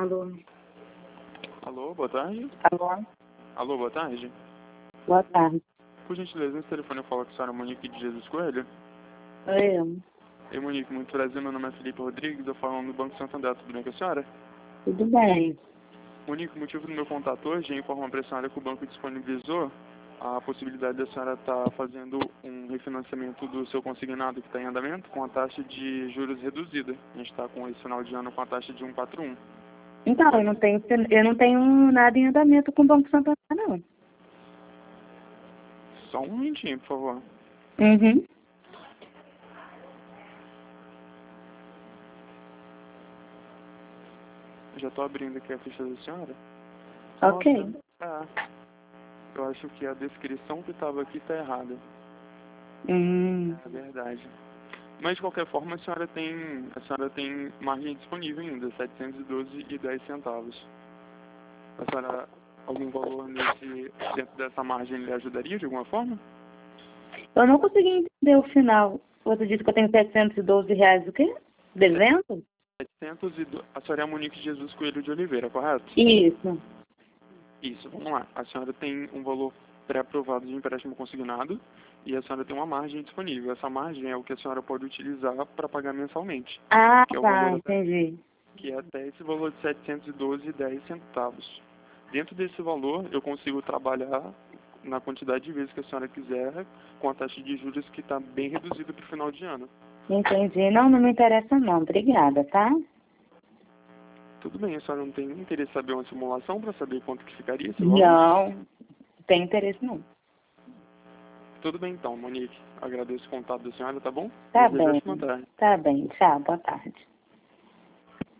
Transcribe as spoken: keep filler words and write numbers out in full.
Alô? Alô, boa tarde. Alô? Alô, boa tarde. Boa tarde. Por gentileza, esse telefone eu falo com a senhora Monique de Jesus Coelho. Oi, eu. Ei, Monique, muito prazer, meu nome é Felipe Rodrigues, eu falo no Banco Santander, tudo bem com a senhora? Tudo bem. Monique, o motivo do meu contato hoje é informar para a senhora que o banco disponibilizou a possibilidade da senhora estar fazendo um refinanciamento do seu consignado que está em andamento com a taxa de juros reduzida. A gente está com esse final de ano com a taxa de cento e quarenta e um. Então, eu não tenho, eu não tenho nada em andamento com o Banco Santander, não. Só um momentinho, por favor. Uhum. Já estou abrindo aqui a ficha da senhora. Ok. Nossa, é. Eu acho que a descrição que estava aqui está errada. Hum. É verdade. Mas de qualquer forma a senhora tem, a senhora tem margem disponível ainda, setecentos e doze e dez centavos. A senhora, algum valor nesse, dentro dessa margem lhe ajudaria de alguma forma? Eu não consegui entender o final. Você disse que eu tenho setecentos e doze reais o quê? Devendo? setecentos e doze. A senhora é Monique Jesus Coelho de Oliveira, correto? Isso. Isso, vamos lá. A senhora tem um valor pré-aprovado de empréstimo consignado e a senhora tem uma margem disponível. Essa margem é o que a senhora pode utilizar para pagar mensalmente, Ah, que é o tá, valor até, entendi. que é até esse valor de setecentos e doze e dez centavos. Dentro desse valor, eu consigo trabalhar na quantidade de vezes que a senhora quiser, com a taxa de juros que está bem reduzida para o final de ano. Entendi. Não, não me interessa não. Obrigada, tá? Tudo bem, a senhora não tem interesse em saber uma simulação para saber quanto que ficaria esse valor? Não, não tem interesse não. Tudo bem então, Monique. Agradeço o contato da senhora, tá bom? Tá Desejo bem. ótima tarde. Tá bem. Tchau, boa tarde.